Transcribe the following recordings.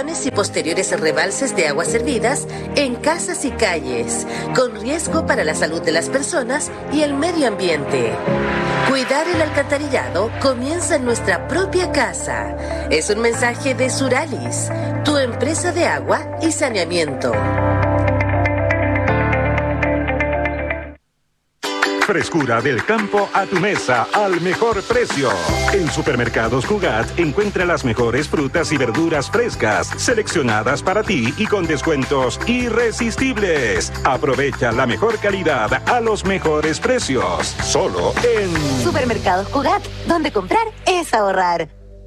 inundaciones y posteriores rebalses de aguas servidas en casas y calles, con riesgo para la salud de las personas y el medio ambiente. Cuidar el alcantarillado comienza en nuestra propia casa. Es un mensaje de Suralis, tu empresa de agua y saneamiento. Frescura del campo a tu mesa al mejor precio. En Supermercados Cugat encuentra las mejores frutas y verduras frescas, seleccionadas para ti y con descuentos irresistibles. Aprovecha la mejor calidad a los mejores precios. Solo en Supermercados Cugat, donde comprar es ahorrar.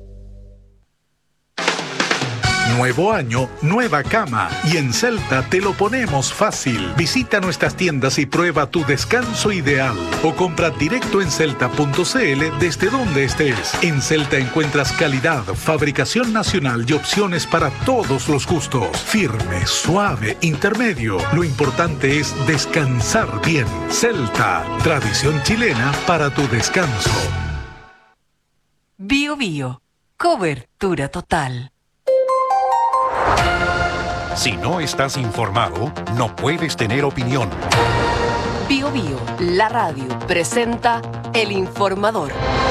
Nuevo año, nueva cama. Y en Celta te lo ponemos fácil. Visita nuestras tiendas y prueba tu descanso ideal. O compra directo en celta.cl desde donde estés. En Celta encuentras calidad, fabricación nacional y opciones para todos los gustos. Firme, suave, intermedio. Lo importante es descansar bien. Celta, tradición chilena para tu descanso. Bio Bio, cobertura total. Si no estás informado, no puedes tener opinión. Bio Bio, la radio, presenta El Informador.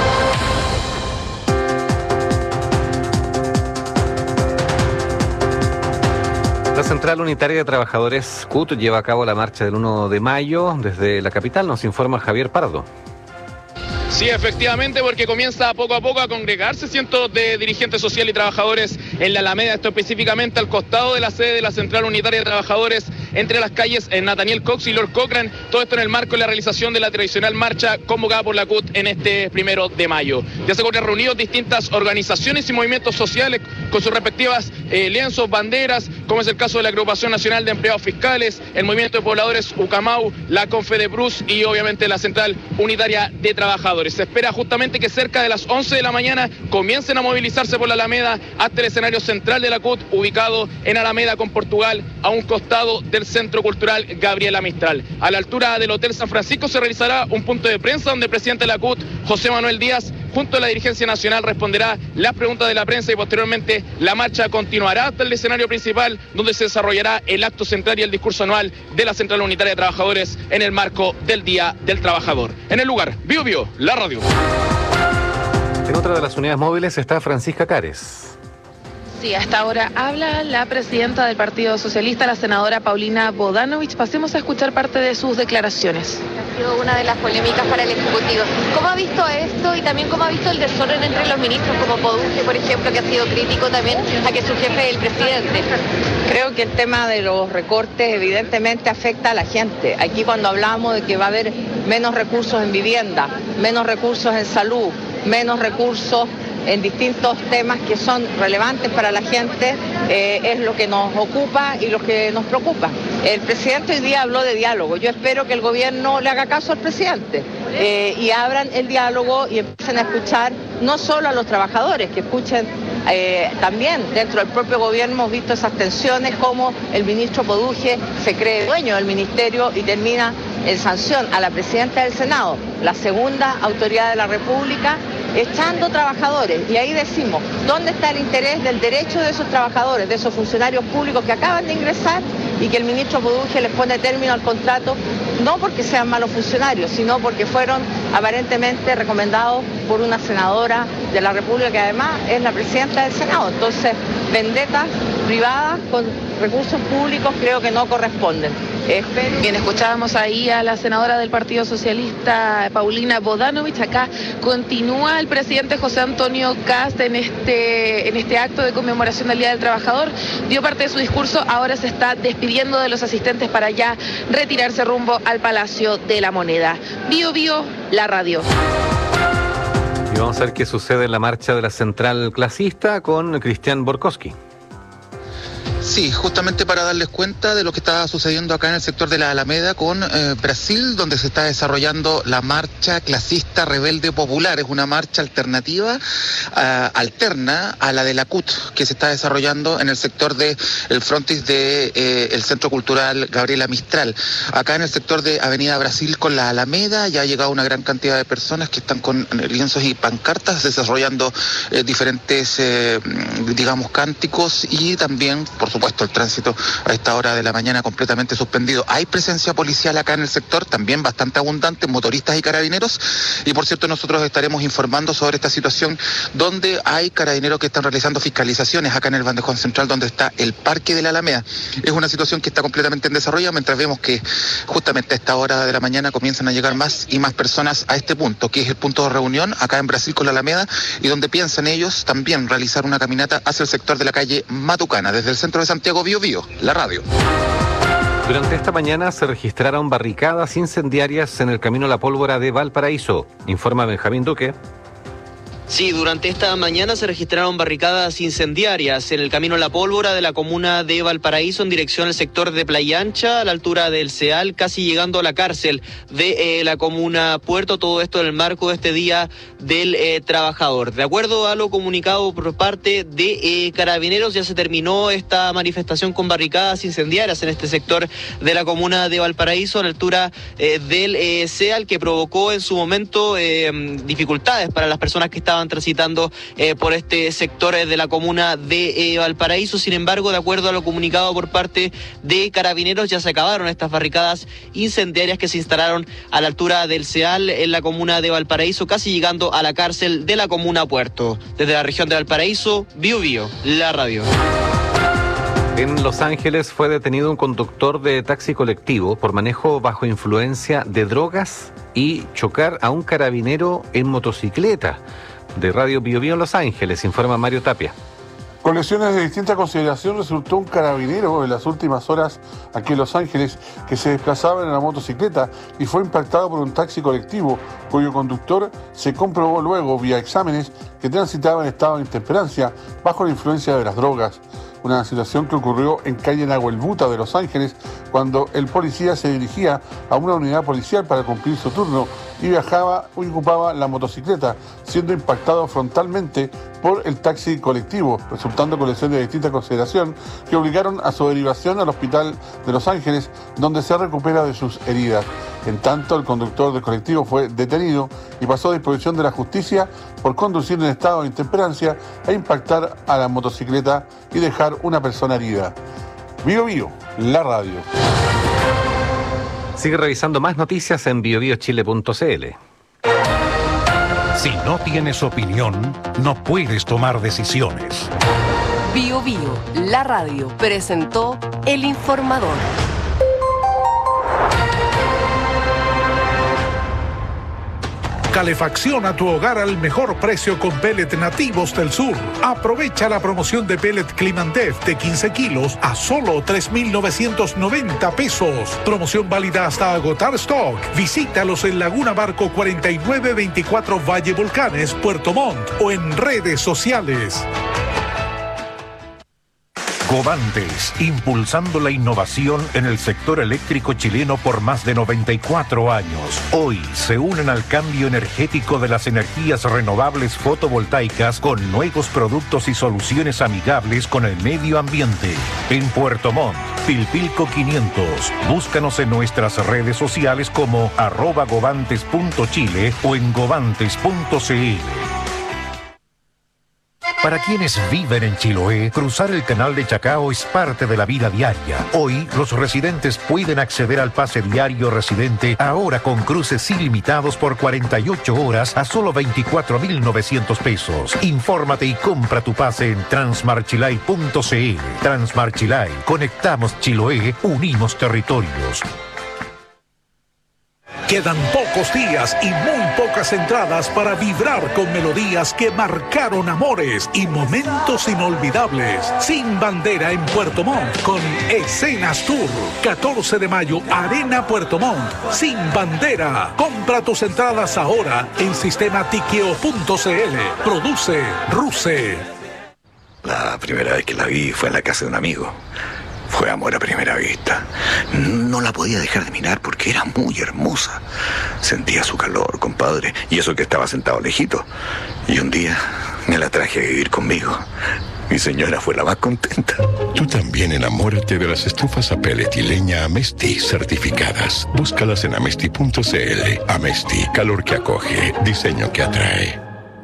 La Central Unitaria de Trabajadores CUT lleva a cabo la marcha del 1 de mayo desde la capital, nos informa Javier Pardo. Sí, efectivamente, porque comienza poco a poco a congregarse cientos de dirigentes sociales y trabajadores en la Alameda, esto específicamente al costado de la sede de la Central Unitaria de Trabajadores, entre las calles Nathaniel Cox y Lord Cochrane, todo esto en el marco de la realización de la tradicional marcha convocada por la CUT en este 1 de mayo. Ya se encuentran reunidos distintas organizaciones y movimientos sociales con sus respectivas lienzos, banderas, como es el caso de la Agrupación Nacional de Empleados Fiscales, el Movimiento de Pobladores Ucamau, la Confedeprus y obviamente la Central Unitaria de Trabajadores. Se espera justamente que cerca de las 11 de la mañana comiencen a movilizarse por la Alameda hasta el escenario central de la CUT, ubicado en Alameda con Portugal, a un costado del Centro Cultural Gabriela Mistral. A la altura del Hotel San Francisco se realizará un punto de prensa donde el presidente de la CUT, José Manuel Díaz, junto a la dirigencia nacional, responderá las preguntas de la prensa y posteriormente la marcha continuará hasta el escenario principal, donde se desarrollará el acto central y el discurso anual de la Central Unitaria de Trabajadores en el marco del Día del Trabajador. En el lugar, Bio Bio, la radio. En otra de las unidades móviles está Francisca Cares. Sí, hasta ahora habla la presidenta del Partido Socialista, la senadora Paulina Bodanovich. Pasemos a escuchar parte de sus declaraciones. Ha sido una de las polémicas para el Ejecutivo. ¿Cómo ha visto esto y también cómo ha visto el desorden entre los ministros, como Poduje, por ejemplo, que ha sido crítico también a que su jefe es el presidente? Creo que el tema de los recortes evidentemente afecta a la gente. Aquí cuando hablamos de que va a haber menos recursos en vivienda, menos recursos en salud, menos recursos en distintos temas que son relevantes para la gente, es lo que nos ocupa y lo que nos preocupa. El presidente hoy día habló de diálogo. Yo espero que el gobierno le haga caso al presidente y abran el diálogo y empiecen a escuchar no solo a los trabajadores, que escuchen también dentro del propio gobierno. Hemos visto esas tensiones, como el ministro Poduje se cree dueño del ministerio y termina en sanción a la presidenta del Senado, la segunda autoridad de la República, echando trabajadores. Y ahí decimos, ¿dónde está el interés del derecho de esos trabajadores, de esos funcionarios públicos que acaban de ingresar y que el ministro Poduje les pone término al contrato, no porque sean malos funcionarios, sino porque fueron aparentemente recomendados por una senadora de la República que además es la presidenta del Senado? Entonces, vendetas privadas con recursos públicos creo que no corresponden. Bien, escuchábamos ahí a la senadora del Partido Socialista, Paulina Bodanovich. Acá continúa el presidente José Antonio Kast en este acto de conmemoración del Día del Trabajador. Dio parte de su discurso, ahora se está despidiendo de los asistentes para ya retirarse rumbo al Palacio de la Moneda. Bio Bio, la radio. Y vamos a ver qué sucede en la marcha de la Central Clasista con Cristian Borkowski. Sí, justamente para darles cuenta de lo que está sucediendo acá en el sector de la Alameda con Brasil, donde se está desarrollando la marcha clasista rebelde popular. Es una marcha alternativa, alterna a la de la CUT, que se está desarrollando en el sector del frontis de el Centro Cultural Gabriela Mistral. Acá en el sector de Avenida Brasil con la Alameda ya ha llegado una gran cantidad de personas que están con lienzos y pancartas desarrollando diferentes, digamos, cánticos, y también, por supuesto, el tránsito a esta hora de la mañana completamente suspendido. Hay presencia policial acá en el sector, también bastante abundante, motoristas y carabineros, y por cierto nosotros estaremos informando sobre esta situación donde hay carabineros que están realizando fiscalizaciones acá en el bandejón central donde está el Parque de la Alameda. Es una situación que está completamente en desarrollo, mientras vemos que justamente a esta hora de la mañana comienzan a llegar más y más personas a este punto, que es el punto de reunión acá en Brasil con la Alameda, y donde piensan ellos también realizar una caminata hacia el sector de la calle Matucana, desde el centro de Santiago. Bio Bio, la radio. Durante esta mañana se registraron barricadas incendiarias en el camino La Pólvora de Valparaíso, informa Benjamín Duque. Sí, durante esta mañana se registraron barricadas incendiarias en el camino La Pólvora de la comuna de Valparaíso en dirección al sector de Playa Ancha, a la altura del CEAL, casi llegando a la cárcel de la comuna Puerto. Todo esto en el marco de este Día del Trabajador. De acuerdo a lo comunicado por parte de Carabineros, ya se terminó esta manifestación con barricadas incendiarias en este sector de la comuna de Valparaíso, a la altura del CEAL, que provocó en su momento dificultades para las personas que estaban transitando por este sector de la comuna de Valparaíso. Sin embargo, de acuerdo a lo comunicado por parte de Carabineros, ya se acabaron estas barricadas incendiarias que se instalaron a la altura del CEAL en la comuna de Valparaíso, casi llegando a la cárcel de la comuna Puerto. Desde la región de Valparaíso, Bio Bio, la radio. En Los Ángeles fue detenido un conductor de taxi colectivo por manejo bajo influencia de drogas y chocar a un carabinero en motocicleta. De Radio Bio Bio en Los Ángeles, informa Mario Tapia. Con lesiones de distinta consideración resultó un carabinero en las últimas horas aquí en Los Ángeles que se desplazaba en una motocicleta y fue impactado por un taxi colectivo cuyo conductor se comprobó luego vía exámenes que transitaba en estado de intemperancia bajo la influencia de las drogas. Una situación que ocurrió en calle Nahuelbuta de Los Ángeles cuando el policía se dirigía a una unidad policial para cumplir su turno y viajaba o ocupaba la motocicleta, siendo impactado frontalmente por el taxi colectivo, resultando con lesiones de distinta consideración que obligaron a su derivación al hospital de Los Ángeles, donde se recupera de sus heridas. En tanto, el conductor del colectivo fue detenido y pasó a disposición de la justicia por conducir en estado de intemperancia e impactar a la motocicleta y dejar una persona herida. Bio Bio, la radio. Sigue revisando más noticias en biobiochile.cl. Si no tienes opinión, no puedes tomar decisiones. Bio Bio, la radio, presentó El Informador. Calefacciona tu hogar al mejor precio con pellet nativos del sur. Aprovecha la promoción de pellet Climandef de 15 kilos a solo 3,990 pesos. Promoción válida hasta agotar stock. Visítalos en Laguna Barco 4924 Valle Volcanes, Puerto Montt, o en redes sociales. Govantes, impulsando la innovación en el sector eléctrico chileno por más de 94 años. Hoy se unen al cambio energético de las energías renovables fotovoltaicas con nuevos productos y soluciones amigables con el medio ambiente. En Puerto Montt, Pilpilco 500. Búscanos en nuestras redes sociales como @govantes.chile o en govantes.cl. Para quienes viven en Chiloé, cruzar el canal de Chacao es parte de la vida diaria. Hoy, los residentes pueden acceder al pase diario residente, ahora con cruces ilimitados por 48 horas a solo 24.900 pesos. Infórmate y compra tu pase en transmarchilay.cl. Transmarchilay, conectamos Chiloé, unimos territorios. Quedan pocos días y muy pocas entradas para vibrar con melodías que marcaron amores y momentos inolvidables. Sin Bandera en Puerto Montt con Escenas Tour. 14 de mayo, Arena Puerto Montt. Sin Bandera. Compra tus entradas ahora en sistematiqueo.cl. Produce RUCE. La primera vez que la vi fue en la casa de un amigo. Fue amor a primera vista. No la podía dejar de mirar porque era muy hermosa. Sentía su calor, compadre, y eso que estaba sentado lejito. Y un día me la traje a vivir conmigo. Mi señora fue la más contenta. Tú también enamórate de las estufas a pellet y leña Amesti certificadas. Búscalas en amesti.cl. Amesti, calor que acoge, diseño que atrae.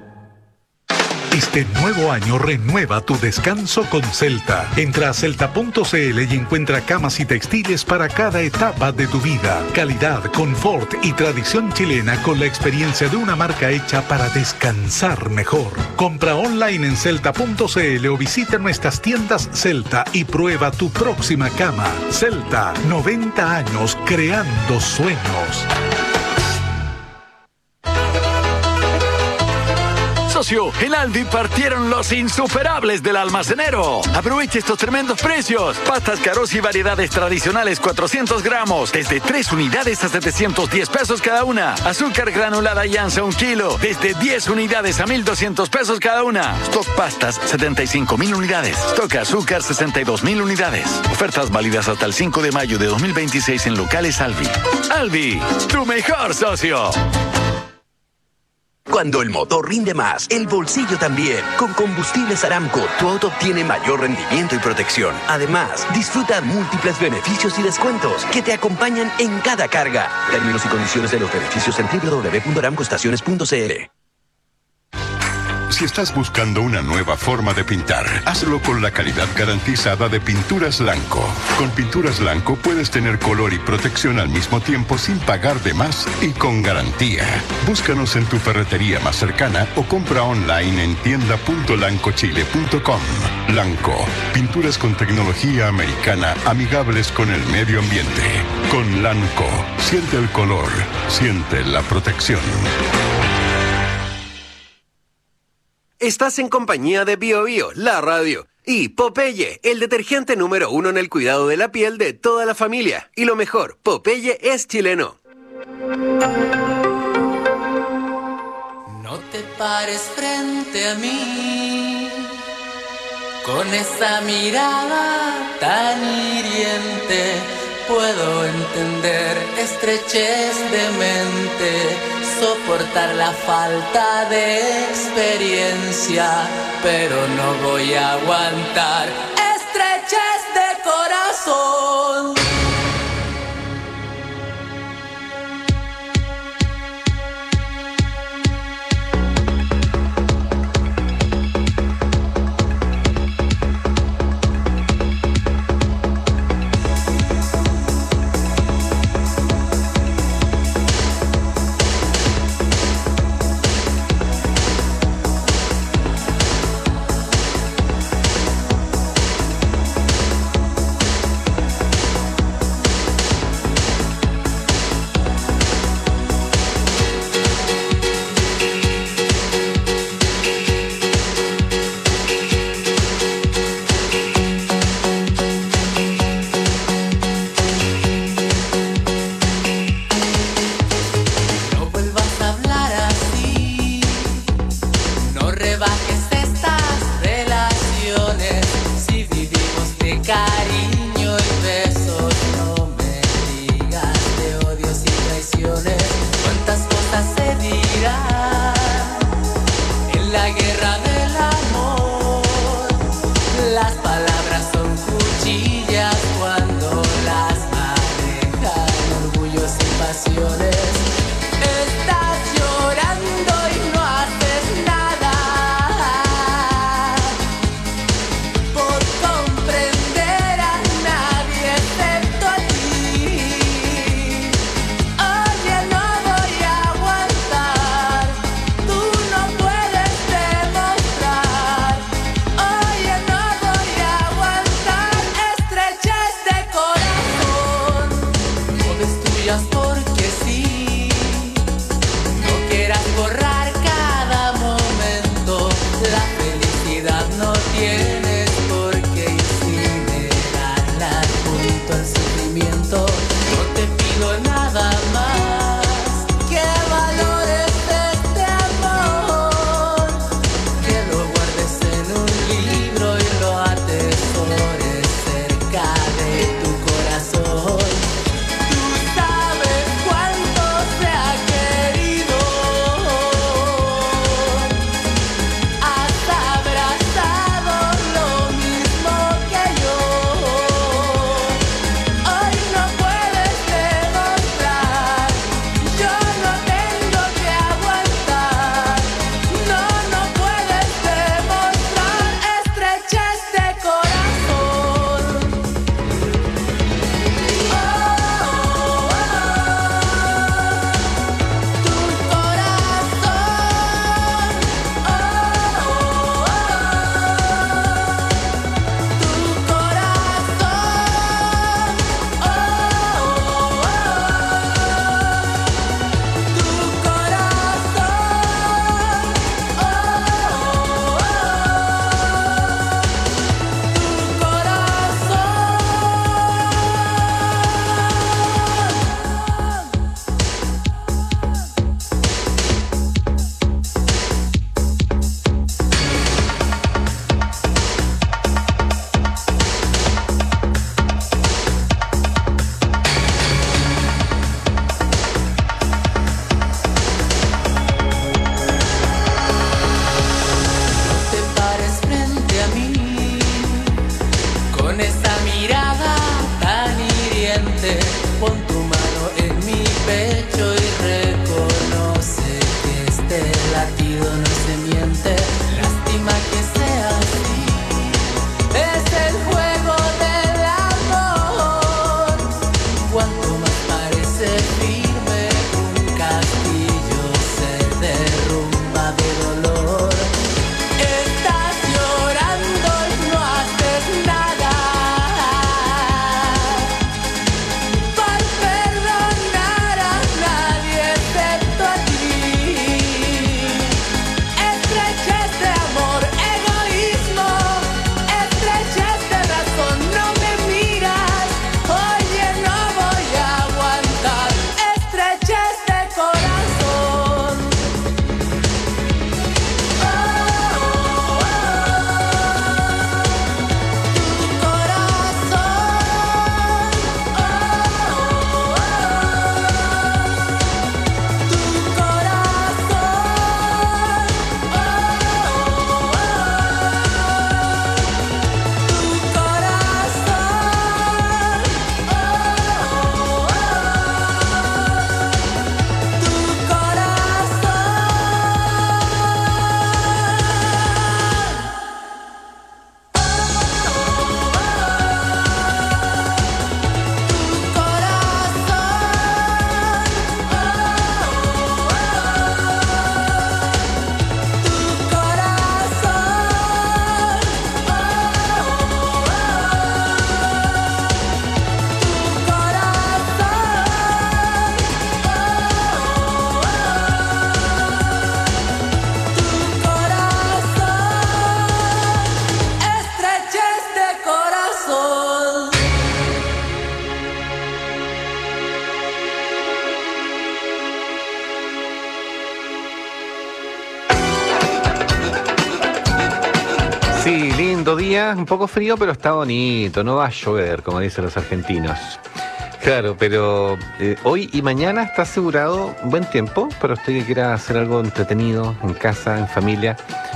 Este nuevo año renueva tu descanso con Celta. Entra a celta.cl y encuentra camas y textiles para cada etapa de tu vida. Calidad, confort y tradición chilena con la experiencia de una marca hecha para descansar mejor. Compra online en celta.cl o visita nuestras tiendas Celta y prueba tu próxima cama. Celta, 90 años creando sueños. Socio, en Aldi partieron los insuperables del almacenero. Aproveche estos tremendos precios. Pastas Carosi y variedades tradicionales 400 gramos, desde 3 unidades a 710 pesos cada una. Azúcar granulada Yanza 1 kilo, desde 10 unidades a 1,200 pesos cada una. Stock pastas 75,000 unidades. Stock azúcar 62,000 unidades. Ofertas válidas hasta el 5 de mayo de 2026 en locales Alvi. Alvi, tu mejor socio. Cuando el motor rinde más, el bolsillo también. Con Combustibles Aramco, tu auto obtiene mayor rendimiento y protección. Además, disfruta múltiples beneficios y descuentos que te acompañan en cada carga. Términos y condiciones de los beneficios en www.aramcoestaciones.cl. Si estás buscando una nueva forma de pintar, hazlo con la calidad garantizada de Pinturas Lanco. Con Pinturas Lanco puedes tener color y protección al mismo tiempo sin pagar de más y con garantía. Búscanos en tu ferretería más cercana o compra online en tienda.lancochile.com. Lanco, pinturas con tecnología americana amigables con el medio ambiente. Con Lanco, siente el color, siente la protección. Estás en compañía de Bio Bio, la radio, y Popeye, el detergente número 1 en el cuidado de la piel de toda la familia. Y lo mejor, Popeye es chileno. No te pares frente a mí con esa mirada tan hiriente. Puedo entender estrechez de mente, soportar la falta de experiencia, pero no voy a aguantar estrechez de corazón. porque sí. esa mirada tan hiriente, pon tu mano en mi pecho y reconoce que este latido no se miente. Lástima que sea así, es el juego del amor. Cuanto más parece firme, un castillo se derrumba de dolor. Estás llorando y no haces nada por perdonar a nadie excepto a ti. Estrechez de amor, egoísmo, estrechez de razón, no me miras, oye, no voy a aguantar, estrechez de corazón. Estrechez de corazón. Sí, lindo día, un poco frío, pero está bonito, no va a llover, como dicen los argentinos. Claro, pero hoy y mañana está asegurado buen tiempo, pero usted que quiera hacer algo entretenido en casa, en familia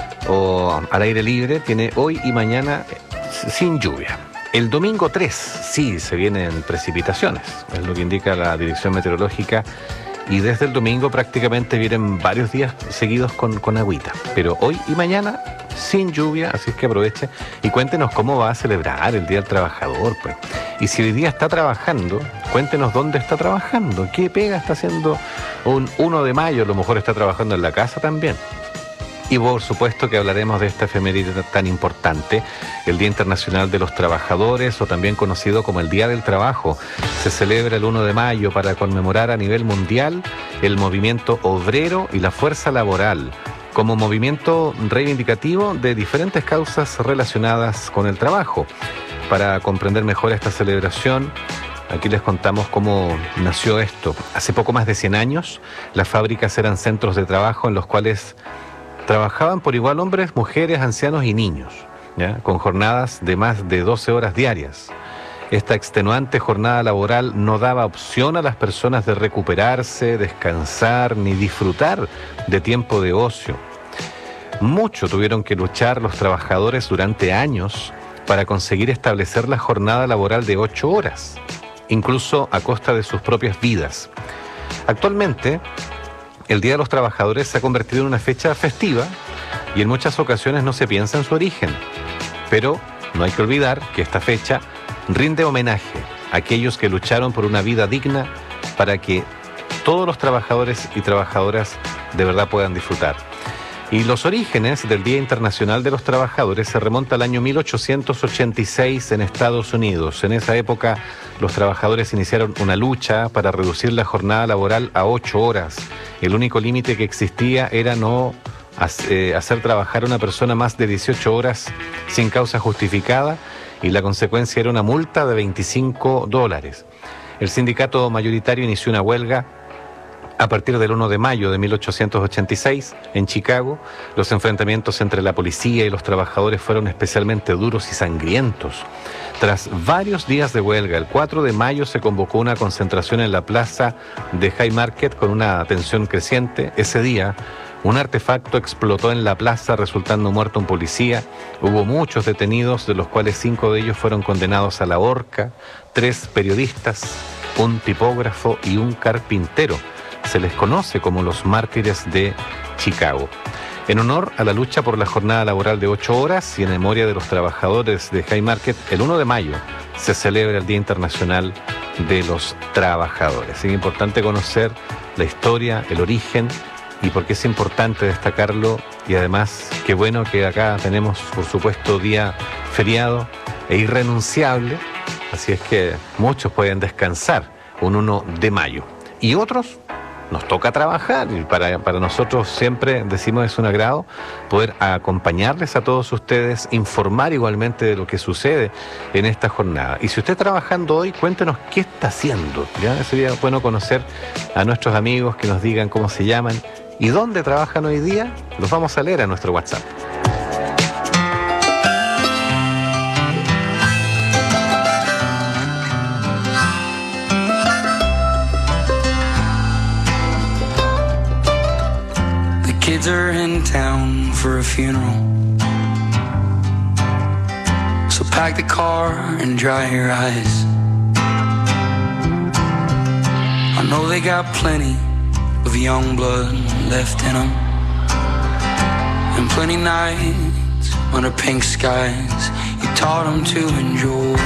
o al aire libre, tiene hoy y mañana sin lluvia. El domingo 3 sí se vienen precipitaciones, es lo que indica la Dirección Meteorológica, y desde el domingo prácticamente vienen varios días seguidos con agüita, pero hoy y mañana sin lluvia, así es que aproveche y cuéntenos cómo va a celebrar el Día del Trabajador, pues. Y si hoy día está trabajando, cuéntenos dónde está trabajando, qué pega está haciendo un 1 de mayo, a lo mejor está trabajando en la casa también. Y por supuesto que hablaremos de esta efeméride tan importante, el Día Internacional de los Trabajadores, o también conocido como el Día del Trabajo. Se celebra el 1 de mayo para conmemorar a nivel mundial el movimiento obrero y la fuerza laboral, como movimiento reivindicativo de diferentes causas relacionadas con el trabajo. Para comprender mejor esta celebración, aquí les contamos cómo nació esto. Hace poco más de 100 años, las fábricas eran centros de trabajo en los cuales trabajaban por igual hombres, mujeres, ancianos y niños, ¿ya? Con jornadas de más de 12 horas diarias. Esta extenuante jornada laboral no daba opción a las personas de recuperarse, descansar ni disfrutar de tiempo de ocio. Mucho tuvieron que luchar los trabajadores durante años para conseguir establecer la jornada laboral de 8 horas, incluso a costa de sus propias vidas. Actualmente, el Día de los Trabajadores se ha convertido en una fecha festiva y en muchas ocasiones no se piensa en su origen. Pero no hay que olvidar que esta fecha rinde homenaje a aquellos que lucharon por una vida digna para que todos los trabajadores y trabajadoras de verdad puedan disfrutar. Y los orígenes del Día Internacional de los Trabajadores se remonta al año 1886 en Estados Unidos. En esa época, los trabajadores iniciaron una lucha para reducir la jornada laboral a 8 horas. El único límite que existía era no hacer trabajar a una persona más de 18 horas sin causa justificada, y la consecuencia era una multa de $25. El sindicato mayoritario inició una huelga a partir del 1 de mayo de 1886, en Chicago. Los enfrentamientos entre la policía y los trabajadores fueron especialmente duros y sangrientos. Tras varios días de huelga, el 4 de mayo se convocó una concentración en la plaza de Haymarket con una tensión creciente. Ese día, Un artefacto explotó en la plaza, resultando muerto un policía. Hubo muchos detenidos, de los cuales 5 de ellos fueron condenados a la horca, 3 periodistas, un tipógrafo y un carpintero. Se les conoce como los mártires de Chicago. En honor a la lucha por la jornada laboral de 8 horas y en memoria de los trabajadores de Haymarket, el 1 de mayo se celebra el Día Internacional de los Trabajadores. Es importante conocer la historia, el origen y por qué es importante destacarlo. Y además, qué bueno que acá tenemos, por supuesto, día feriado e irrenunciable. Así es que muchos pueden descansar un 1 de mayo. Y otros nos toca trabajar, y para nosotros siempre decimos es un agrado poder acompañarles a todos ustedes, informar igualmente de lo que sucede en esta jornada. Y si usted está trabajando hoy, cuéntenos qué está haciendo, ¿ya? Sería bueno conocer a nuestros amigos, que nos digan cómo se llaman y dónde trabajan hoy día. Los vamos a leer a nuestro WhatsApp. Kids are in town for a funeral, so pack the car and dry your eyes. I know they got plenty of young blood left in them, and plenty nights under pink skies you taught them to enjoy.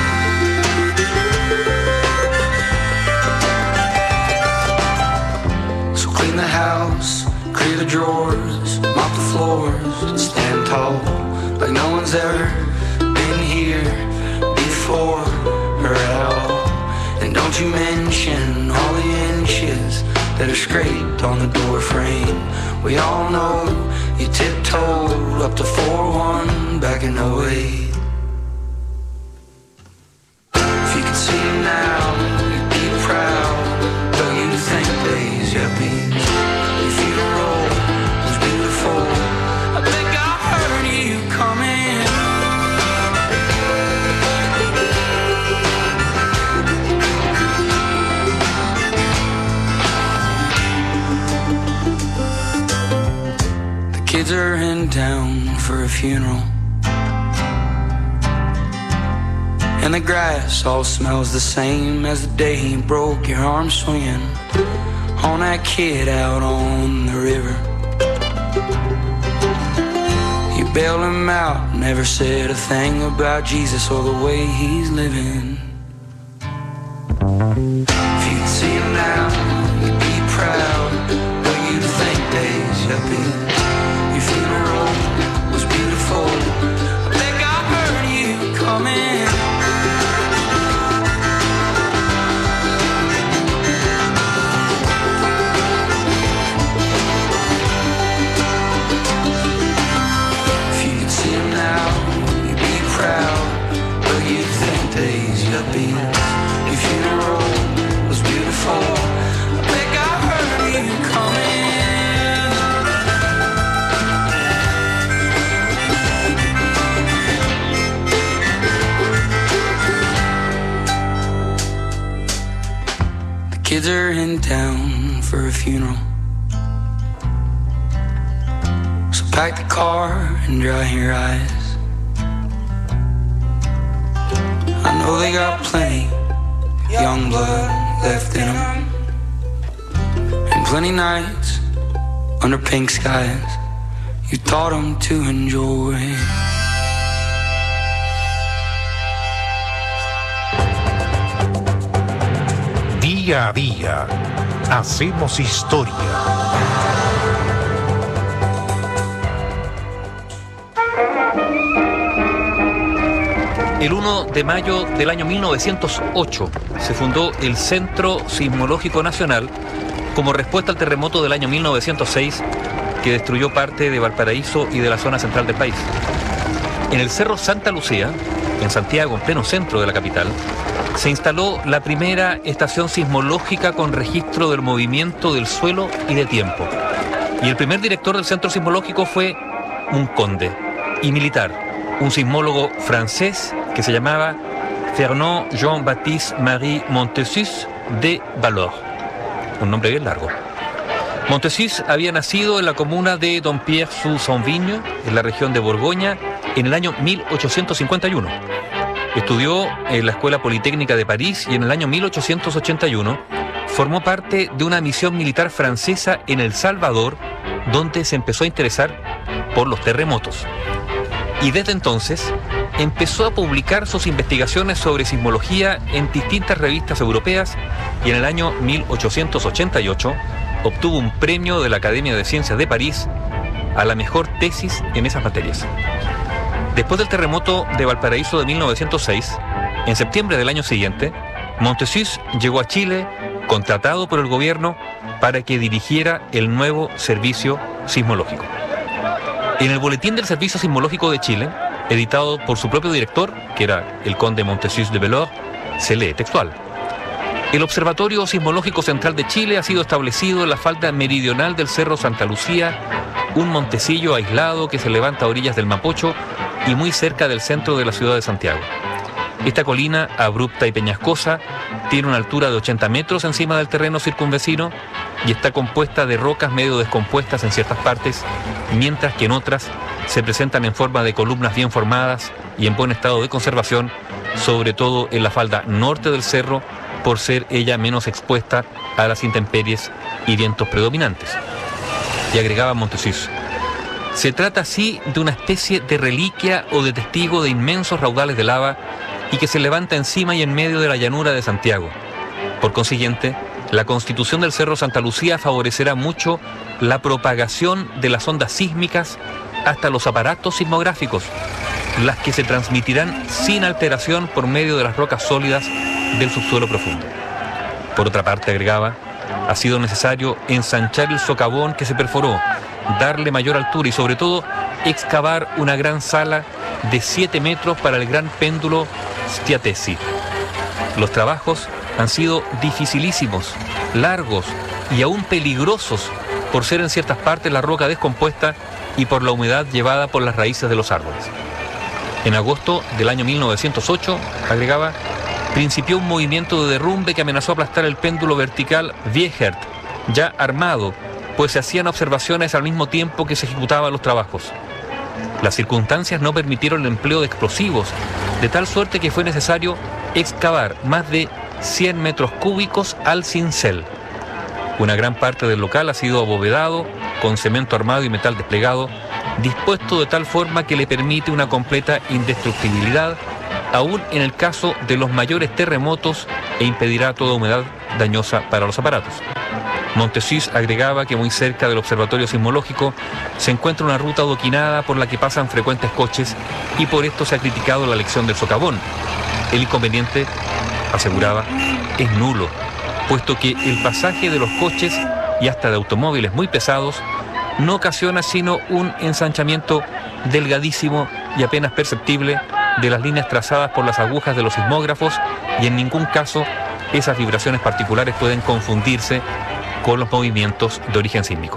So clean the house, clear the drawers, mop the floors, and stand tall like no one's ever been here before or at all. And don't you mention all the inches that are scraped on the door frame. We all know you tiptoed up to 4-1 back in 08. If you could see him now, you'd be proud. Don't you think days yuppies? Your funeral was beautiful. I think I heard you coming. The kids are in town for a funeral, and the grass all smells the same as the day you broke your arm swinging on that kid out on the river. You bailed him out, never said a thing about Jesus or the way he's living. If you could see him now, you'd be proud. But you'd think days yuppie. Your funeral was beautiful. I think I heard you coming. But you think days yuppie. Your funeral was beautiful. I think I heard you coming. The kids are in town for a funeral, so pack the car and dry your eyes. I know they got plenty young blood left in them, and plenty nights under pink skies you taught them to enjoy. Día a día, hacemos historia. El 1 de mayo del año 1908 se fundó el Centro Sismológico Nacional como respuesta al terremoto del año 1906 que destruyó parte de Valparaíso y de la zona central del país. En el Cerro Santa Lucía, en Santiago, en pleno centro de la capital, se instaló la primera estación sismológica con registro del movimiento del suelo y de tiempo. Y el primer director del Centro Sismológico fue un conde y militar, un sismólogo francés que se llamaba Fernand Jean-Baptiste Marie Montessus de Valois. Un nombre bien largo. Montessus había nacido en la comuna de Dompierre-sous-Saint-Vigne, en la región de Borgoña, en el año 1851. Estudió en la Escuela Politécnica de París y en el año 1881 formó parte de una misión militar francesa en El Salvador, donde se empezó a interesar por los terremotos. Y desde entonces empezó a publicar sus investigaciones sobre sismología en distintas revistas europeas y en el año 1888 obtuvo un premio de la Academia de Ciencias de París a la mejor tesis en esas materias. Después del terremoto de Valparaíso de 1906, en septiembre del año siguiente, Montessus llegó a Chile contratado por el gobierno para que dirigiera el nuevo servicio sismológico. En el Boletín del Servicio Sismológico de Chile, editado por su propio director, que era el conde Montessus de Valois, se lee textual: el Observatorio Sismológico Central de Chile ha sido establecido en la falda meridional del Cerro Santa Lucía, un montecillo aislado que se levanta a orillas del Mapocho y muy cerca del centro de la ciudad de Santiago. Esta colina, abrupta y peñascosa, tiene una altura de 80 metros encima del terreno circunvecino y está compuesta de rocas medio descompuestas en ciertas partes, mientras que en otras se presentan en forma de columnas bien formadas y en buen estado de conservación, sobre todo en la falda norte del cerro, por ser ella menos expuesta a las intemperies y vientos predominantes. Y agregaba Montessus: se trata así de una especie de reliquia o de testigo de inmensos raudales de lava y que se levanta encima y en medio de la llanura de Santiago. Por consiguiente, la constitución del Cerro Santa Lucía favorecerá mucho la propagación de las ondas sísmicas hasta los aparatos sismográficos, las que se transmitirán sin alteración por medio de las rocas sólidas del subsuelo profundo. Por otra parte, agregaba, ha sido necesario ensanchar el socavón que se perforó, darle mayor altura y sobre todo excavar una gran sala de 7 metros para el gran péndulo Stiatesi. Los trabajos han sido dificilísimos, largos y aún peligrosos por ser en ciertas partes la roca descompuesta y por la humedad llevada por las raíces de los árboles. En agosto del año 1908, agregaba, principió un movimiento de derrumbe que amenazó aplastar el péndulo vertical Viehert, ya armado, pues se hacían observaciones al mismo tiempo que se ejecutaban los trabajos. Las circunstancias no permitieron el empleo de explosivos, de tal suerte que fue necesario excavar más de 100 metros cúbicos al cincel. Una gran parte del local ha sido abovedado con cemento armado y metal desplegado, dispuesto de tal forma que le permite una completa indestructibilidad, aún en el caso de los mayores terremotos, e impedirá toda humedad dañosa para los aparatos. Montessus agregaba que muy cerca del observatorio sismológico se encuentra una ruta adoquinada por la que pasan frecuentes coches y por esto se ha criticado la elección del socavón. El inconveniente, aseguraba, es nulo, puesto que el pasaje de los coches y hasta de automóviles muy pesados no ocasiona sino un ensanchamiento delgadísimo y apenas perceptible de las líneas trazadas por las agujas de los sismógrafos, y en ningún caso esas vibraciones particulares pueden confundirse con los movimientos de origen sísmico.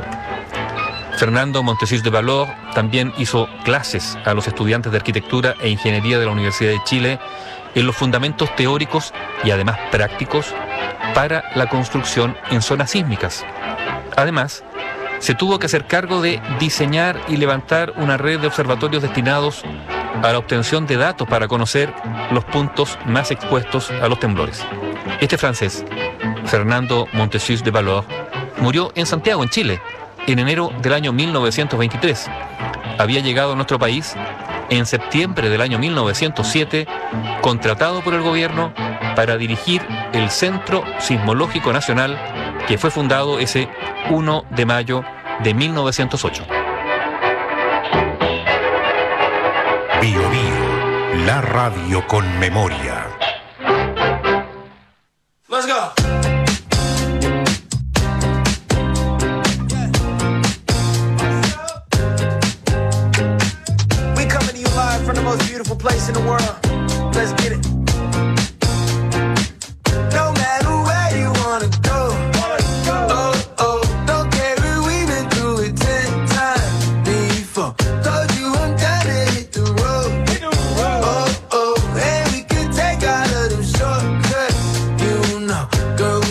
Fernando Montessus de Valois también hizo clases a los estudiantes de Arquitectura e Ingeniería de la Universidad de Chile en los fundamentos teóricos y además prácticos para la construcción en zonas sísmicas. Además, se tuvo que hacer cargo de diseñar y levantar una red de observatorios destinados a la obtención de datos para conocer los puntos más expuestos a los temblores. Este francés, Fernando Montessus de Valois, murió en Santiago, en Chile, en enero del año 1923. Había llegado a nuestro país en septiembre del año 1907, contratado por el gobierno para dirigir el Centro Sismológico Nacional, que fue fundado ese 1 de mayo de 1908. Bio Bio, la radio con memoria. Let's go. We coming to you live from the most beautiful place in the world. Let's get it. No matter where you wanna go. Oh, oh, don't care if we've been through it 10 times before. Told you I'm down to hit the road. Oh, oh, and we can take all of them shortcuts. You know, girl,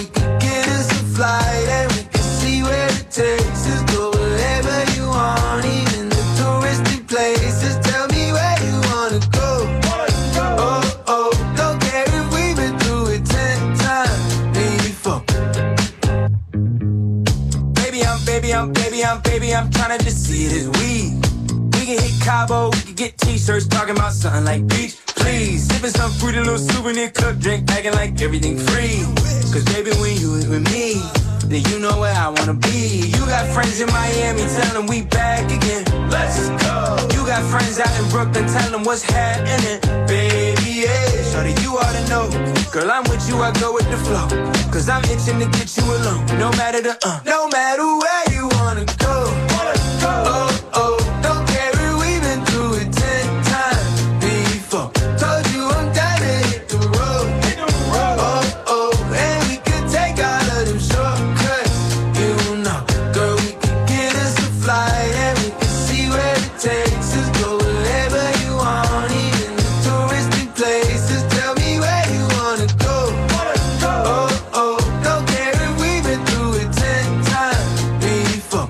Baby, I'm trying to just see this weed. We can hit Cabo, we can get t-shirts talking about something like beach, please. Sipping some fruity little souvenir cup drink, acting like everything free. Cause baby, when you is with me, then you know where I wanna be. You got friends in Miami, tell them we back again. Let's go. You got friends out in Brooklyn, tell them what's happening. Baby, yeah, shorty, you ought to know. Girl, I'm with you, I go with the flow. Cause I'm itching to get you alone. No matter the no matter where you wanna go. Oh, oh, don't care if we've been through it 10 times before. Told you I'm down to hit the road. Oh, oh, and we could take all of them shortcuts. You know, girl, we could get us a flight and we could see where it takes us. Go wherever you want, even the touristy places. Tell me where you wanna go. Oh, oh, don't care if we've been through it 10 times before.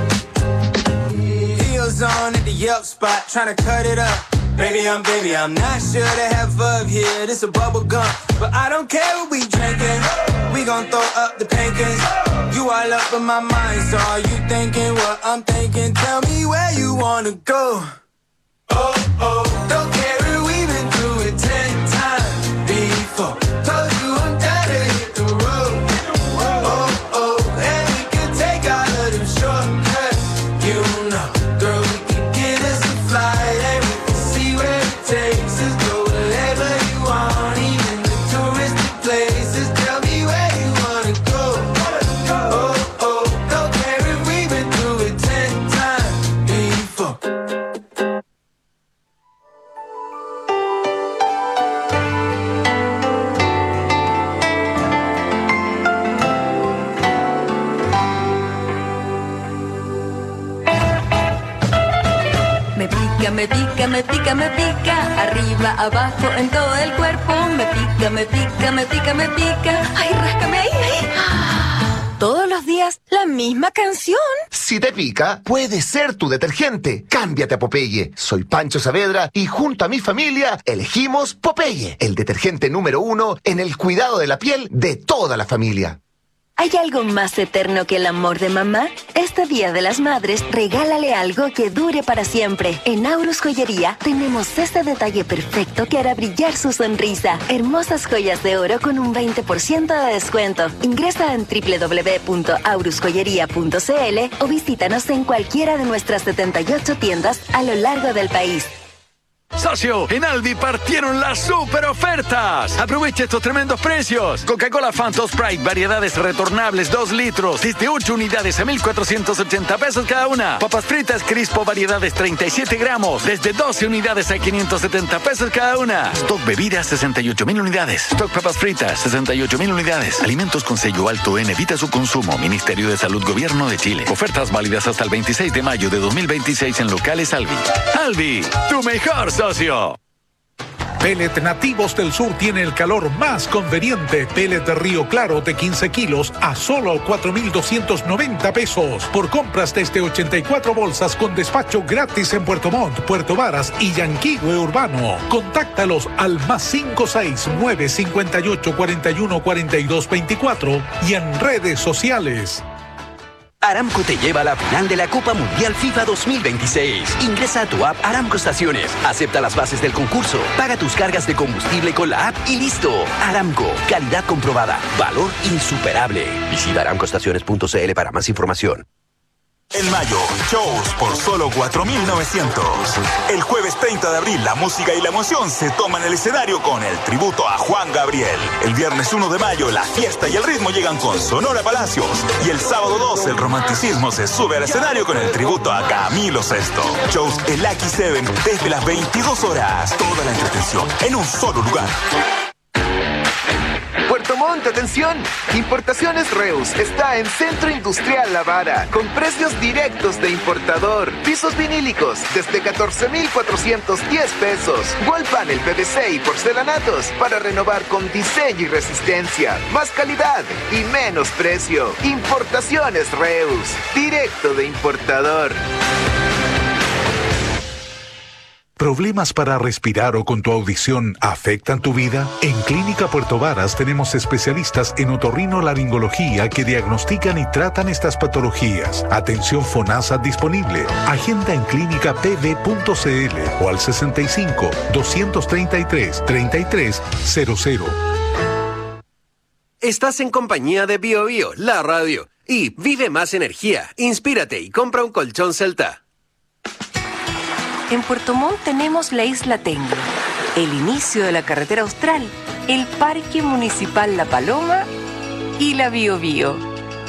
Heels on at the Yelp spot, tryna cut it up. Baby, I'm not sure to have up here. This a bubble gum, but I don't care what we drinking. We gon' throw up the pancakes. You all up in my mind, so are you thinking what I'm thinking? Tell me where you wanna go. Oh, oh, don't care if we've been through it 10 times before. Told you I'm down to hit the road. Oh, oh, and we could take all of them shortcuts. You know, girl, we could get us a flight and we could see where it takes us. Go wherever you want, even the touristy places. Tell me where you wanna go. Oh, oh, don't care if we've been through it 10 times before. Me pica, me pica, me pica, me pica. Arriba, abajo, en todo el cuerpo. Me pica, me pica, me pica, me pica. Ay, ráscame ahí, ahí. Todos los días, la misma canción. Si te pica, puede ser tu detergente. Cámbiate a Popeye. Soy Pancho Saavedra y junto a mi familia elegimos Popeye, el detergente número 1 en el cuidado de la piel de toda la familia. ¿Hay algo más eterno que el amor de mamá? Este Día de las Madres, regálale algo que dure para siempre. En Aurus Joyería tenemos este detalle perfecto que hará brillar su sonrisa. Hermosas joyas de oro con un 20% de descuento. Ingresa en www.aurusjoyería.cl o visítanos en cualquiera de nuestras 78 tiendas a lo largo del país. Socio, en Aldi partieron las super ofertas. Aprovecha estos tremendos precios. Coca-Cola Phantom Sprite, variedades retornables, 2 litros, desde 8 unidades a 1,480 pesos cada una. Papas fritas Crispo, variedades 37 gramos, desde 12 unidades a 570 pesos cada una. Stock bebidas, 68,000 unidades. Stock papas fritas, 68,000 unidades. Alimentos con sello alto en evita su consumo. Ministerio de Salud, Gobierno de Chile. Ofertas válidas hasta el 26 de mayo de 2026 en locales Albi. Albi, tu mejor socio. Pellet Nativos del Sur tiene el calor más conveniente. Pellet de Río Claro de 15 kilos a solo 4,290 pesos. Por compras desde 84 bolsas con despacho gratis en Puerto Montt, Puerto Varas y Yanquihue Urbano. Contáctalos al +569 58 41 42 24 y en redes sociales. Aramco te lleva a la final de la Copa Mundial FIFA 2026. Ingresa a tu app Aramco Estaciones, acepta las bases del concurso, paga tus cargas de combustible con la app y listo. Aramco, calidad comprobada, valor insuperable. Visita aramcoestaciones.cl para más información. En mayo, shows por solo 4,900. El jueves 30 de abril, la música y la emoción se toman el escenario con el tributo a Juan Gabriel. El viernes 1 de mayo, la fiesta y el ritmo llegan con Sonora Palacios. Y el sábado 2, el romanticismo se sube al escenario con el tributo a Camilo Sesto. Shows en Lucky 7 desde las 22 horas. Toda la entretención en un solo lugar. Puerto Montt, atención. Importaciones Reus está en Centro Industrial La Vara, con precios directos de importador. Pisos vinílicos desde 14,410 pesos. Wall panel PVC y porcelanatos para renovar con diseño y resistencia. Más calidad y menos precio. Importaciones Reus, directo de importador. ¿Problemas para respirar o con tu audición afectan tu vida? En Clínica Puerto Varas tenemos especialistas en otorrinolaringología que diagnostican y tratan estas patologías. Atención FONASA disponible. Agenda en clínicapv.cl o al 65-233-3300. Estás en compañía de BioBio, la radio. Y vive más energía, inspírate y compra un colchón Celta. En Puerto Montt tenemos la Isla Tengue, el inicio de la carretera austral, el Parque Municipal La Paloma y la Bio Bio.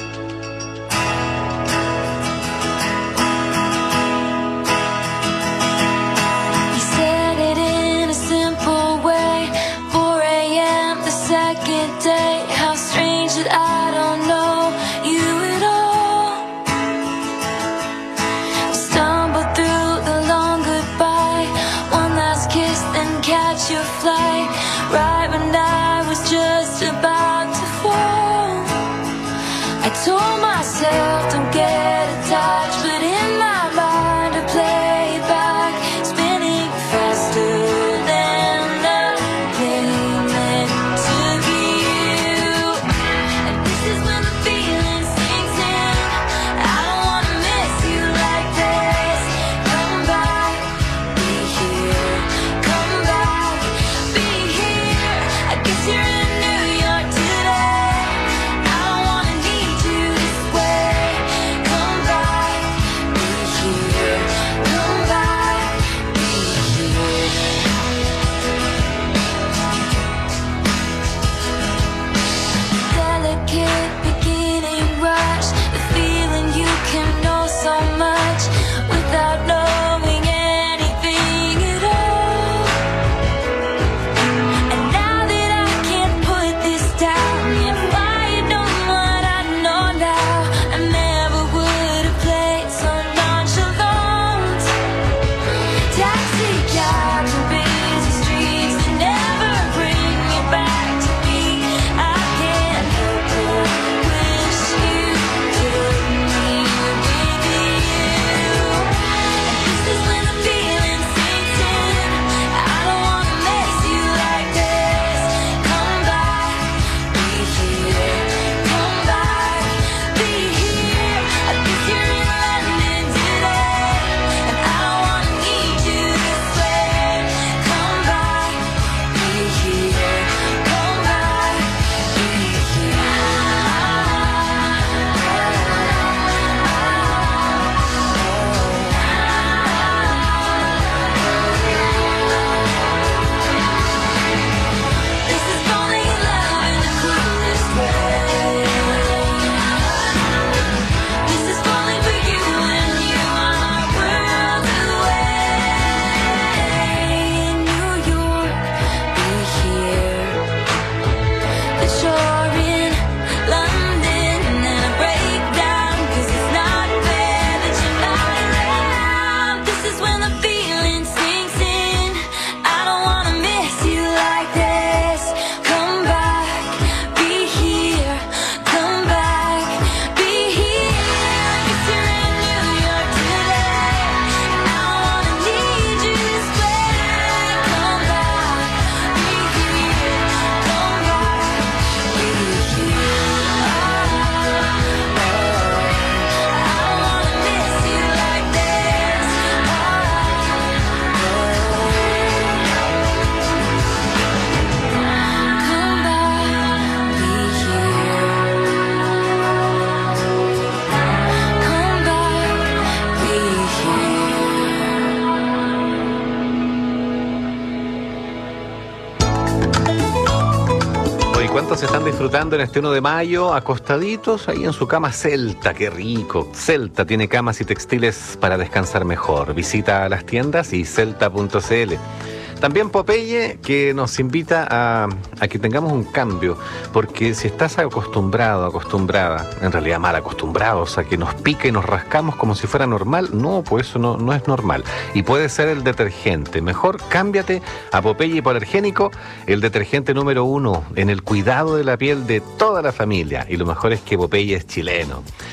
¿Cuántos están disfrutando en este 1 de mayo acostaditos ahí en su cama Celta? ¡Qué rico! Celta tiene camas y textiles para descansar mejor. Visita las tiendas y celta.cl. También Popeye, que nos invita a que tengamos un cambio, porque si estás acostumbrada, en realidad mal acostumbrados a que nos pique y nos rascamos como si fuera normal, no, pues eso no es normal. Y puede ser el detergente. Mejor cámbiate a Popeye Hipoalergénico, el detergente número 1 en el cuidado de la piel de toda la familia. Y lo mejor es que Popeye es chileno.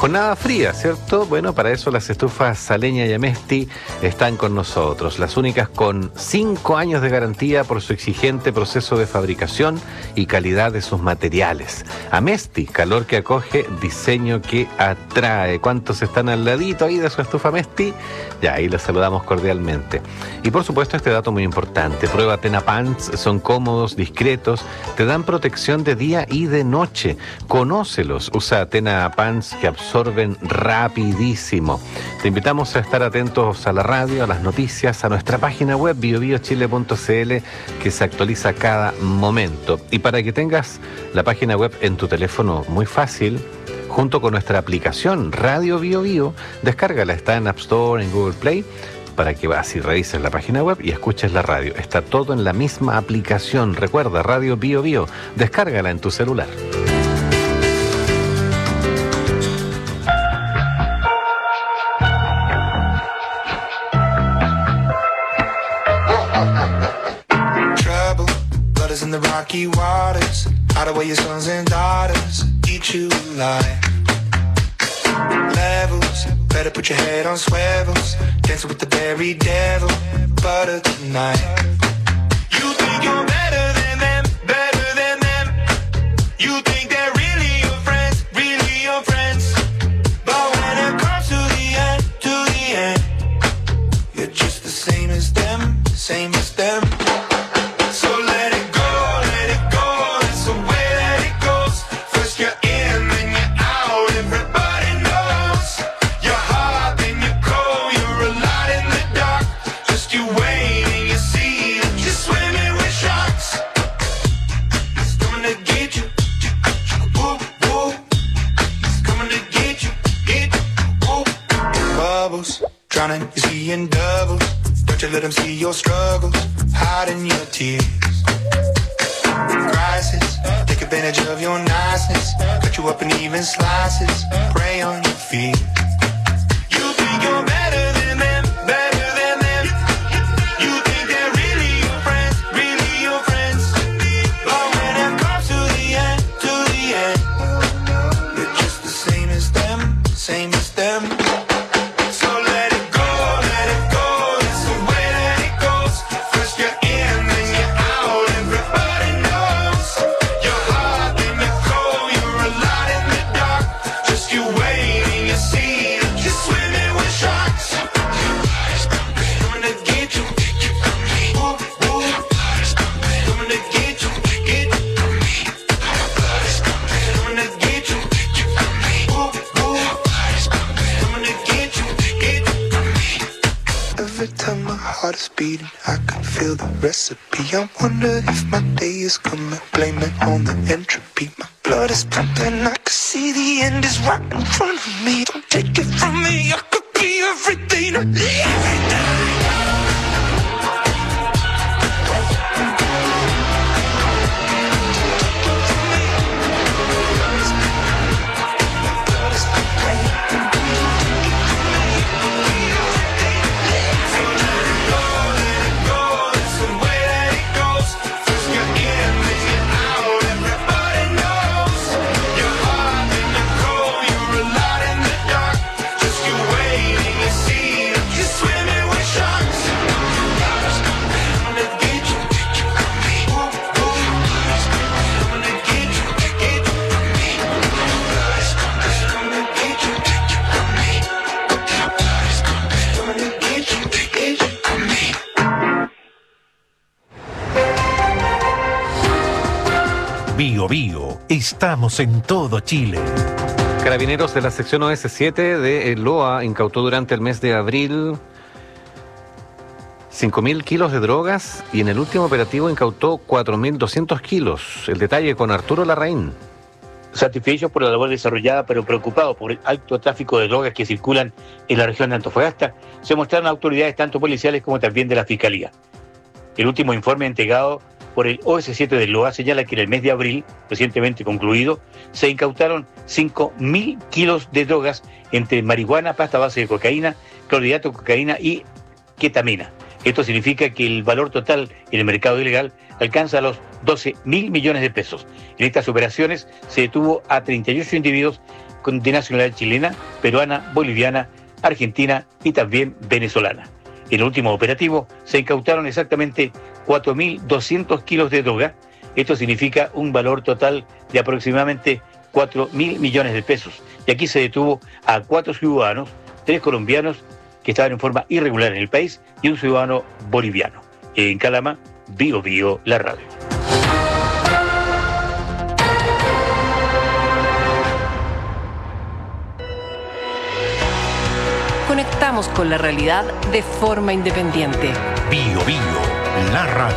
Jornada fría, ¿cierto? Bueno, para eso las estufas Saleña y Amesti están con nosotros. Las únicas con 5 años de garantía por su exigente proceso de fabricación y calidad de sus materiales. Amesti, calor que acoge, diseño que atrae. ¿Cuántos están al ladito ahí de su estufa Amesti? Ya, ahí los saludamos cordialmente. Y por supuesto este dato muy importante. Prueba Tena Pants, son cómodos, discretos, te dan protección de día y de noche. Conócelos, usa Tena Pants que absorben rapidísimo. Te invitamos a estar atentos a la radio, a las noticias, a nuestra página web biobiochile.cl que se actualiza cada momento. Y para que tengas la página web en tu teléfono muy fácil, junto con nuestra aplicación Radio Bio Bio, descárgala, está en App Store, en Google Play, para que vas y revises la página web y escuches la radio. Está todo en la misma aplicación. Recuerda, Radio Bio Bio, descárgala en tu celular. In the rocky waters, hide away your sons and daughters, eat you alive. Levels, better put your head on swivels, dancing with the very devil, butter tonight. You think you're better than them, better than them. You think they're really your friends, really your friends. But when it comes to the end, you're just the same as them, same as them. Drowning, you're seeing doubles. Don't you let them see your struggles, hiding your tears. Crisis, take advantage of your niceness. Cut you up in even slices, prey on your fears. You think you're better than them, better than them. You think they're really your friends, really your friends. But when it comes to the end, you're just the same as them, same as them. Heart is beating, I can feel the recipe. I wonder if my day is coming, blame it on the entropy. My blood is pumping, I can see the end is right in front of me. Don't take it from me, I could be everything, everything. Bio Bio, estamos en todo Chile. Carabineros de la sección OS7 de Loa incautó durante el mes de abril 5.000 kilos de drogas y en el último operativo incautó 4.200 kilos. El detalle con Arturo Larraín. Satisfechos por la labor desarrollada, pero preocupados por el alto tráfico de drogas que circulan en la región de Antofagasta, se mostraron autoridades tanto policiales como también de la Fiscalía. El último informe entregado por el OS7 de Loa señala que en el mes de abril, recientemente concluido, se incautaron 5.000 kilos de drogas entre marihuana, pasta base de cocaína, clorhidrato de cocaína y ketamina. Esto significa que el valor total en el mercado ilegal alcanza los 12.000 millones de pesos. En estas operaciones se detuvo a 38 individuos de nacionalidad chilena, peruana, boliviana, argentina y también venezolana. En el último operativo se incautaron exactamente 4.200 kilos de droga. Esto significa un valor total de aproximadamente 4.000 millones de pesos. Y aquí se detuvo a 4 ciudadanos, 3 colombianos que estaban en forma irregular en el país y un ciudadano boliviano. En Calama, Bio Bio, la radio. Conectamos con la realidad de forma independiente. Bio Bio, la radio.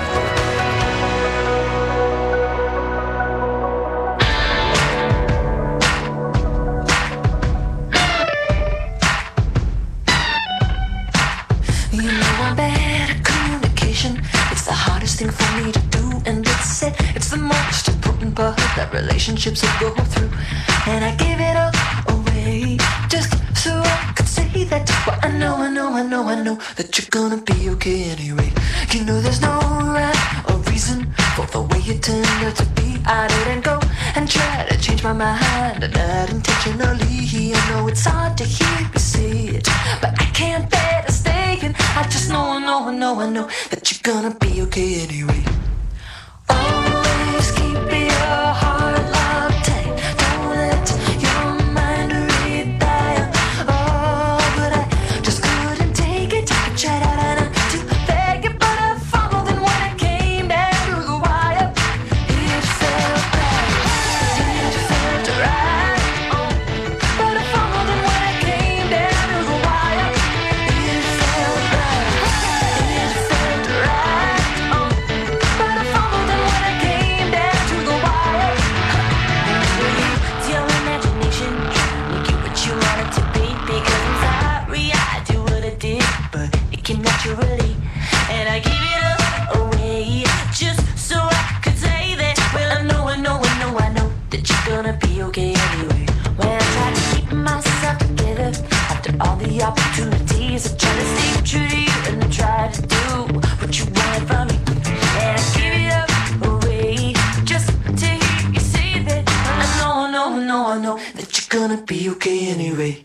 You know I'm bad at communication. It's the hardest thing for me to do, and it's the most important part that relationships will go through. And I give it all away just so I could say that. But I know that you're gonna be okay anyway. You know there's no rhyme or reason for the way you turned out to be. I didn't go and try to change my mind, not intentionally. I know it's hard to hear you say it, but I can't bear to stay. And I just know that you're gonna be okay anyway. Always keep your heart locked tight. Don't let your mind read that. Oh, but I just couldn't take it. I tried out to beg it, but I fumbled, and when it came down to the wire, it felt bad. It felt right. Oh, but I fumbled, and when it came down to the wire, it felt bad. It felt right. Oh, but I fumbled, and when it came down to the wire, it's your imagination make you what you want it to be. Because I'm sorry I do what I did, but it came naturally, and I gave it all away just so I could say that. Well, I know that you're gonna be okay anyway. When I try to keep myself together after all the opportunities, I try to stay true to you, and I try to do what you wanted from me, and I give it up away just to hear you say that. I know that you're gonna be okay anyway.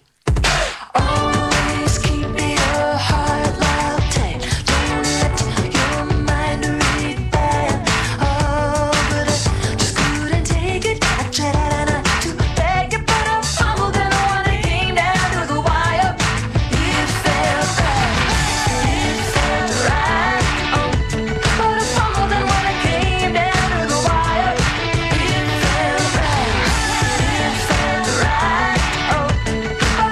Always keep your heart locked tight. Don't let your mind read that. Oh, but I just couldn't take it. I tried not to beg it, but I fumbled, and when it came down to the wire, it felt bad. It felt right. Oh, but I fumbled, and when it came down to the wire, it felt bad. It felt right. Oh, but I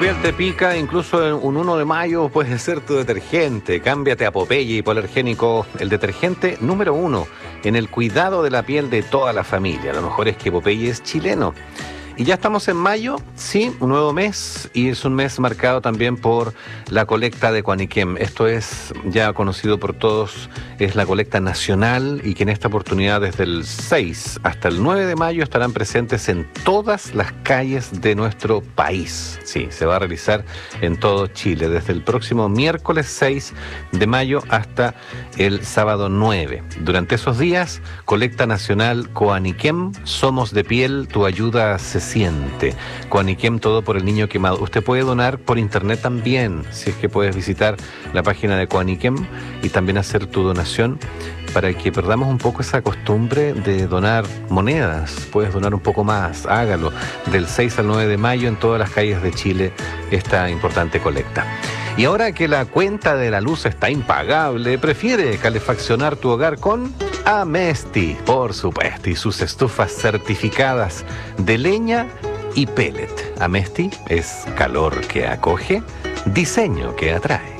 piel te pica, incluso un 1 de mayo puede ser tu detergente. Cámbiate a Popeye Hipoalergénico, el detergente número 1 en el cuidado de la piel de toda la familia. Lo mejor es que Popeye es chileno. Y ya estamos en mayo, sí, un nuevo mes, y es un mes marcado también por la colecta de Coaniquem. Esto es ya conocido por todos, es la colecta nacional, y que en esta oportunidad desde el 6 hasta el 9 de mayo estarán presentes en todas las calles de nuestro país. Sí, se va a realizar en todo Chile, desde el próximo miércoles 6 de mayo hasta el sábado 9. Durante esos días, colecta nacional Coaniquem, somos de piel, tu ayuda se siente. Coaniquem, todo por el niño quemado. Usted puede donar por internet también, si es que puedes visitar la página de Coaniquem y también hacer tu donación para que perdamos un poco esa costumbre de donar monedas. Puedes donar un poco más, hágalo. Del 6 al 9 de mayo en todas las calles de Chile esta importante colecta. Y ahora que la cuenta de la luz está impagable, prefiere calefaccionar tu hogar con Amesti, por supuesto, y sus estufas certificadas de leña y pellet. Amesti es calor que acoge, diseño que atrae.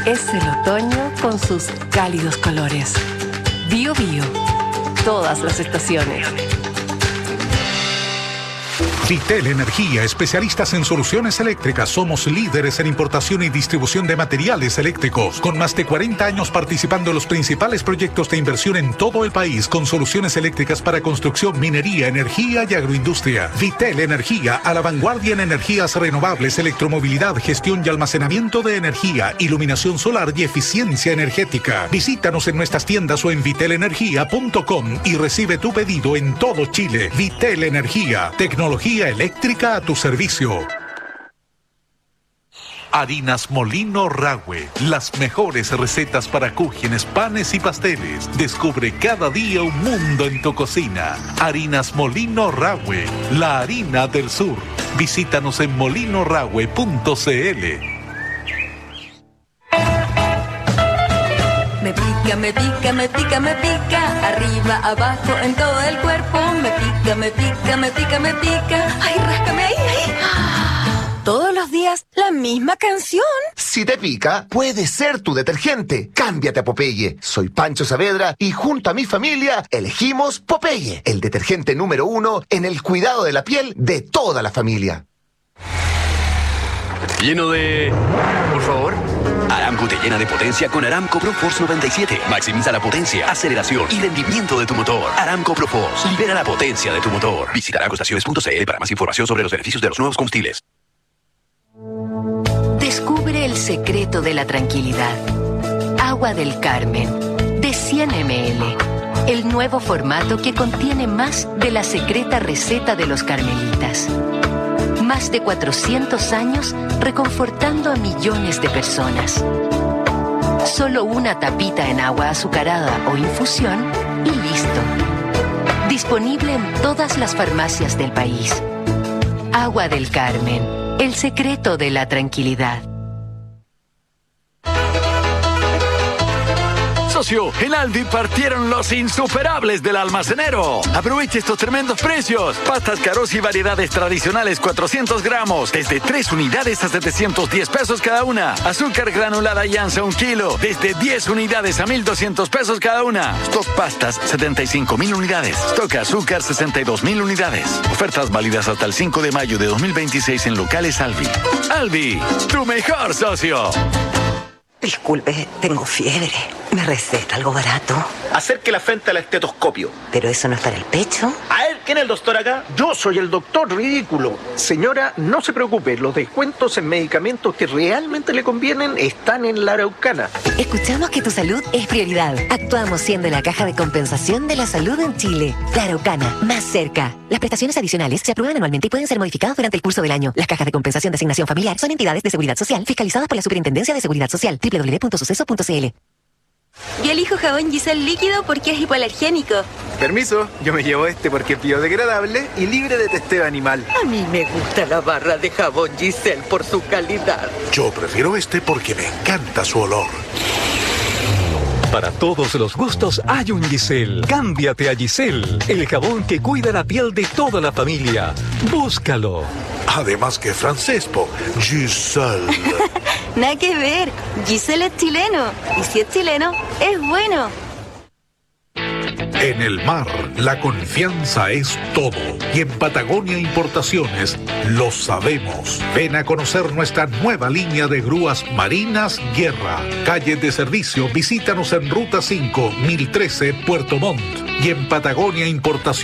Es el otoño con sus cálidos colores. Bio Bio. Todas las estaciones. Vitel Energía, especialistas en soluciones eléctricas. Somos líderes en importación y distribución de materiales eléctricos. Con más de 40 años participando en los principales proyectos de inversión en todo el país, con soluciones eléctricas para construcción, minería, energía y agroindustria. Vitel Energía, a la vanguardia en energías renovables, electromovilidad, gestión y almacenamiento de energía, iluminación solar y eficiencia energética. Visítanos en nuestras tiendas o en vitelenergia.com y recibe tu pedido en todo Chile. Vitel Energía, tecnología eléctrica a tu servicio. Harinas Molino Rahue, las mejores recetas para cúgenes, panes y pasteles. Descubre cada día un mundo en tu cocina. Harinas Molino Rahue, la harina del sur. Visítanos en molinorahue.cl. Me pica, me pica, me pica, me pica. Arriba, abajo, en todo el cuerpo. Me pica, me pica, me pica, me pica. Ay, ráscame ahí, ahí. Todos los días, la misma canción. Si te pica, puede ser tu detergente. Cámbiate a Popeye. Soy Pancho Saavedra y junto a mi familia elegimos Popeye, el detergente número 1 en el cuidado de la piel de toda la familia. Lleno de... Por favor. Aramco te llena de potencia con Aramco Pro Force 97. Maximiza la potencia, aceleración y rendimiento de tu motor. Aramco Pro Force. Libera la potencia de tu motor. Visita aramcoestaciones.cl para más información sobre los beneficios de los nuevos combustibles. Descubre el secreto de la tranquilidad. Agua del Carmen, de 100 ml. El nuevo formato que contiene más de la secreta receta de los carmelitas. Más de 400 años reconfortando a millones de personas. Solo una tapita en agua azucarada o infusión y listo. Disponible en todas las farmacias del país. Agua del Carmen, el secreto de la tranquilidad. Socio, en Aldi partieron los insuperables del almacenero. Aproveche estos tremendos precios. Pastas Carosi variedades tradicionales 400 gramos, desde 3 unidades a 710 pesos cada una. Azúcar granulada Yanza 1 kilo, desde 10 unidades a 1,200 pesos cada una. Stock pastas 75,000 unidades. Stock azúcar 62,000 unidades. Ofertas válidas hasta el 5 de mayo de 2026 en locales Aldi. Aldi, tu mejor socio. Disculpe, tengo fiebre. ¿Me receta algo barato? Acerque la frente al estetoscopio. ¿Pero eso no es para el pecho? A ver, ¿quién es el doctor acá? Yo soy el doctor ridículo. Señora, no se preocupe, los descuentos en medicamentos que realmente le convienen están en la Araucana. Escuchamos que tu salud es prioridad. Actuamos siendo la caja de compensación de la salud en Chile. La Araucana, más cerca. Las prestaciones adicionales se aprueban anualmente y pueden ser modificadas durante el curso del año. Las cajas de compensación de asignación familiar son entidades de seguridad social fiscalizadas por la Superintendencia de Seguridad Social. www.suceso.cl. Yo elijo jabón Giselle líquido porque es hipoalergénico. Permiso, yo me llevo este porque es biodegradable y libre de testeo animal. A mí me gusta la barra de jabón Giselle por su calidad. Yo prefiero este porque me encanta su olor. Para todos los gustos hay un Giselle. Cámbiate a Giselle, el jabón que cuida la piel de toda la familia. Búscalo. Además que francés, po. Giselle. Nada que ver. Giselle es chileno. Y si es chileno, es bueno. En el mar, la confianza es todo. Y en Patagonia Importaciones lo sabemos. Ven a conocer nuestra nueva línea de grúas marinas Guerra. Calle de servicio, visítanos en Ruta 5, 1013, Puerto Montt. Y en Patagonia Importaciones.